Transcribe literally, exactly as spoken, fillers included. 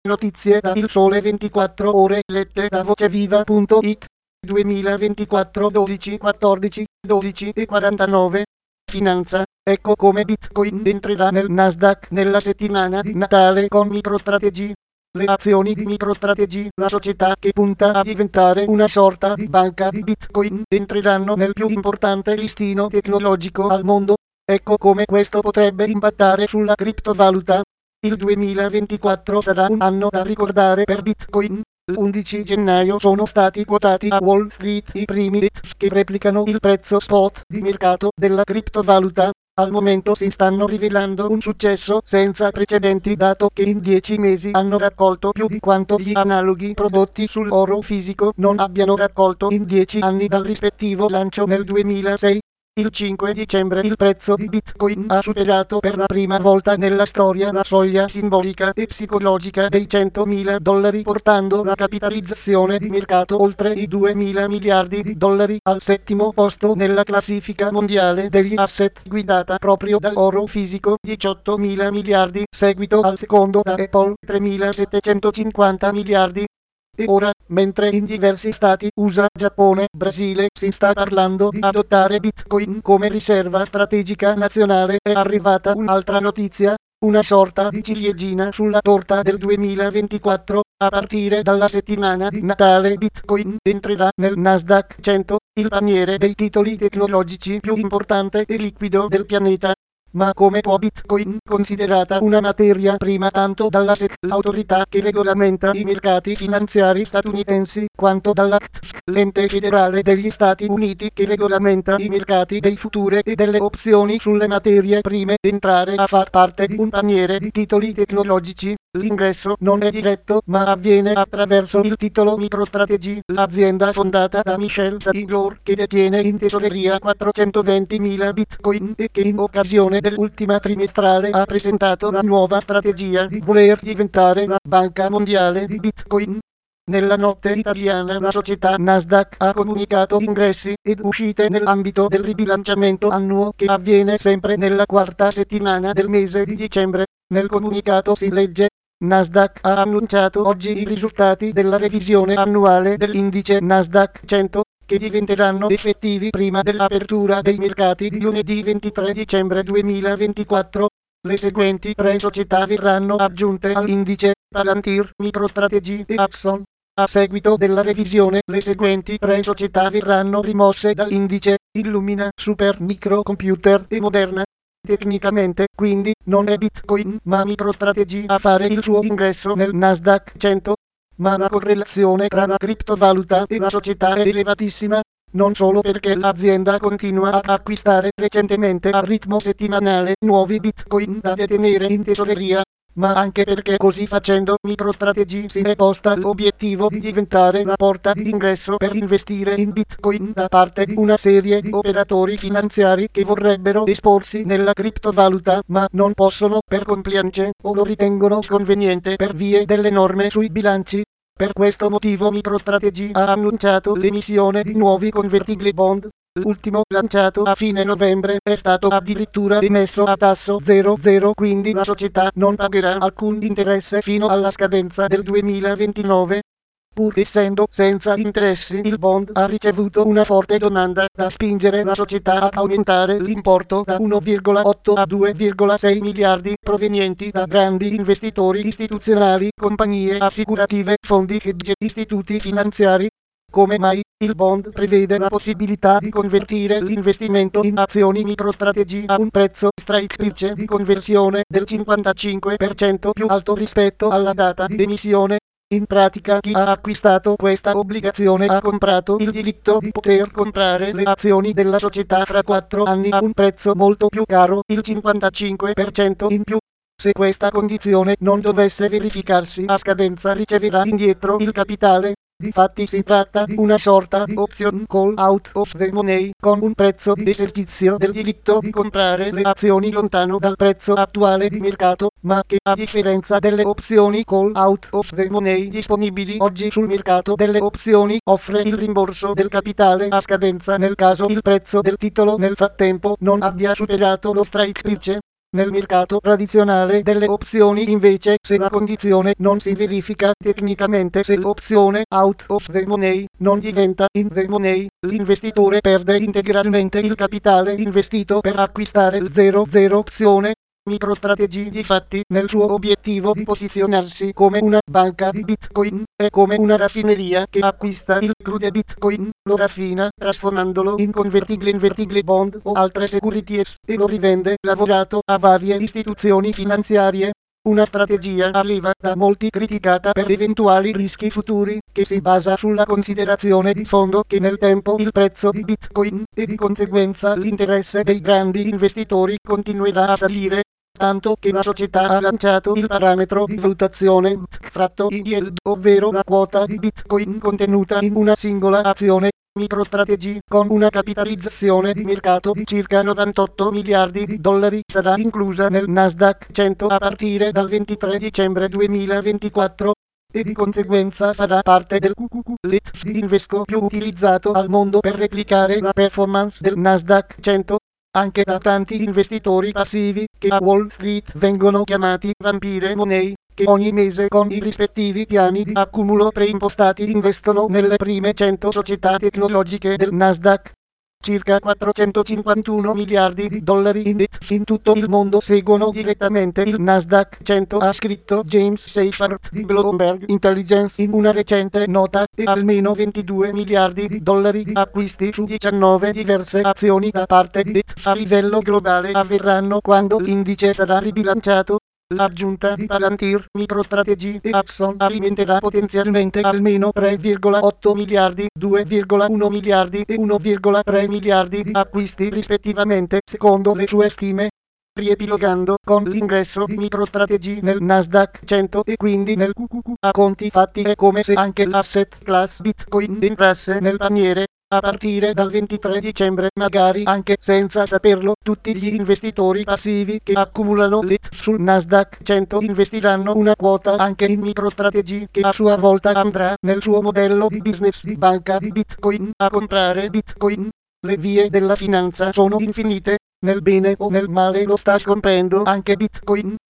Notizie da Il Sole ventiquattro Ore lette da voceviva punto it. duemilaventiquattro dodici quattordici dodici e quarantanove. Finanza. Ecco come Bitcoin entrerà nel Nasdaq nella settimana di Natale con MicroStrategy. Le azioni di MicroStrategy, la società che punta a diventare una sorta di banca di Bitcoin, entreranno nel più importante listino tecnologico al mondo. Ecco come questo potrebbe impattare sulla criptovaluta. Il duemilaventiquattro sarà un anno da ricordare per Bitcoin. L'undici gennaio sono stati quotati a Wall Street i primi E T F che replicano il prezzo spot di mercato della criptovaluta. Al momento si stanno rivelando un successo senza precedenti dato che in dieci mesi hanno raccolto più di quanto gli analoghi prodotti sull'oro fisico non abbiano raccolto in dieci anni dal rispettivo lancio nel duemilasei. Il cinque dicembre il prezzo di Bitcoin ha superato per la prima volta nella storia la soglia simbolica e psicologica dei centomila dollari, portando la capitalizzazione di mercato oltre i duemila miliardi di dollari, al settimo posto nella classifica mondiale degli asset guidata proprio dall'oro fisico, diciottomila miliardi, seguito al secondo da Apple, tremilasettecentocinquanta miliardi. E ora, mentre in diversi stati U S A, Giappone, Brasile si sta parlando di adottare Bitcoin come riserva strategica nazionale, è arrivata un'altra notizia, una sorta di ciliegina sulla torta del duemilaventiquattro. A partire dalla settimana di Natale Bitcoin entrerà nel Nasdaq cento, il paniere dei titoli tecnologici più importante e liquido del pianeta. Ma come può Bitcoin, considerata una materia prima tanto dalla S E C, l'autorità che regolamenta i mercati finanziari statunitensi, quanto dalla C T F, l'ente federale degli Stati Uniti che regolamenta i mercati dei futuri e delle opzioni sulle materie prime, entrare a far parte di un paniere di titoli tecnologici? L'ingresso non è diretto, ma avviene attraverso il titolo MicroStrategy, l'azienda fondata da Michel Saylor, che detiene in tesoreria quattrocentoventimila Bitcoin e che in occasione dell'ultima trimestrale ha presentato la nuova strategia di voler diventare la banca mondiale di Bitcoin. Nella notte italiana la società Nasdaq ha comunicato ingressi ed uscite nell'ambito del ribilanciamento annuo che avviene sempre nella quarta settimana del mese di dicembre. Nel comunicato si legge: Nasdaq ha annunciato oggi i risultati della revisione annuale dell'indice Nasdaq cento, che diventeranno effettivi prima dell'apertura dei mercati di lunedì ventitré dicembre duemilaventiquattro. Le seguenti tre società verranno aggiunte all'indice: Palantir, MicroStrategy e Axon. A seguito della revisione, le seguenti tre società verranno rimosse dall'indice: Illumina, Supermicrocomputer e Moderna. Tecnicamente, quindi, non è Bitcoin ma MicroStrategy a fare il suo ingresso nel Nasdaq cento. Ma la correlazione tra la criptovaluta e la società è elevatissima, non solo perché l'azienda continua ad acquistare recentemente a ritmo settimanale nuovi Bitcoin da detenere in tesoreria, ma anche perché così facendo MicroStrategy si è posta l'obiettivo di diventare la porta di ingresso per investire in Bitcoin da parte di una serie di operatori finanziari che vorrebbero esporsi nella criptovaluta ma non possono per compliance o lo ritengono sconveniente per vie delle norme sui bilanci. Per questo motivo MicroStrategy ha annunciato l'emissione di nuovi convertible bond. L'ultimo, lanciato a fine novembre, è stato addirittura emesso a tasso zero zero, quindi la società non pagherà alcun interesse fino alla scadenza del duemilaventinove. Pur essendo senza interessi, il bond ha ricevuto una forte domanda da spingere la società ad aumentare l'importo da uno virgola otto a due virgola sei miliardi provenienti da grandi investitori istituzionali, compagnie assicurative, fondi hedge, istituti finanziari. Come mai? Il bond prevede la possibilità di convertire l'investimento in azioni MicroStrategy a un prezzo strike price di conversione del cinquantacinque per cento più alto rispetto alla data di emissione. In pratica, chi ha acquistato questa obbligazione ha comprato il diritto di poter comprare le azioni della società fra quattro anni a un prezzo molto più caro, il cinquantacinque per cento in più. Se questa condizione non dovesse verificarsi a scadenza, riceverà indietro il capitale. Difatti si tratta di una sorta di option call out of the money, con un prezzo di esercizio del diritto di comprare le azioni lontano dal prezzo attuale di mercato, ma che, a differenza delle opzioni call out of the money disponibili oggi sul mercato delle opzioni, offre il rimborso del capitale a scadenza nel caso il prezzo del titolo nel frattempo non abbia superato lo strike price. Nel mercato tradizionale delle opzioni invece, se la condizione non si verifica tecnicamente, se l'opzione out of the money non diventa in the money, l'investitore perde integralmente il capitale investito per acquistare il zero zero opzione. MicroStrategy difatti, nel suo obiettivo di posizionarsi come una banca di Bitcoin, è come una raffineria che acquista il crude Bitcoin, lo raffina, trasformandolo in convertible invertible bond o altre securities, e lo rivende lavorato a varie istituzioni finanziarie. Una strategia arriva da molti criticata per eventuali rischi futuri, che si basa sulla considerazione di fondo che nel tempo il prezzo di Bitcoin, e di conseguenza l'interesse dei grandi investitori, continuerà a salire, tanto che la società ha lanciato il parametro di valutazione B T C fratto I yield, ovvero la quota di Bitcoin contenuta in una singola azione. MicroStrategy, con una capitalizzazione di mercato di circa novantotto miliardi di dollari, sarà inclusa nel Nasdaq cento a partire dal ventitré dicembre duemilaventiquattro, e di conseguenza farà parte del Q Q Q, l'E T F di Invesco più utilizzato al mondo per replicare la performance del Nasdaq cento. Anche da tanti investitori passivi, che a Wall Street vengono chiamati vampire money, che ogni mese con i rispettivi piani di accumulo preimpostati investono nelle prime cento società tecnologiche del Nasdaq. Circa quattrocentocinquantuno miliardi di dollari in E T F in tutto il mondo seguono direttamente il Nasdaq cento, ha scritto James Seifert di Bloomberg Intelligence in una recente nota, e almeno ventidue miliardi di dollari di acquisti su diciannove diverse azioni da parte di E T F a livello globale avverranno quando l'indice sarà ribilanciato. L'aggiunta di Palantir, MicroStrategy e Axon alimenterà potenzialmente almeno tre virgola otto miliardi, due virgola uno miliardi e uno virgola tre miliardi di acquisti rispettivamente, secondo le sue stime. Riepilogando, con l'ingresso di MicroStrategy nel Nasdaq cento e quindi nel Q Q Q, a conti fatti è come se anche l'asset class Bitcoin entrasse nel paniere. A partire dal ventitré dicembre, magari anche senza saperlo, tutti gli investitori passivi che accumulano l'E T F sul Nasdaq cento investiranno una quota anche in MicroStrategy, che a sua volta andrà, nel suo modello di business di banca di Bitcoin, a comprare Bitcoin. Le vie della finanza sono infinite, nel bene o nel male lo sta scoprendo anche Bitcoin.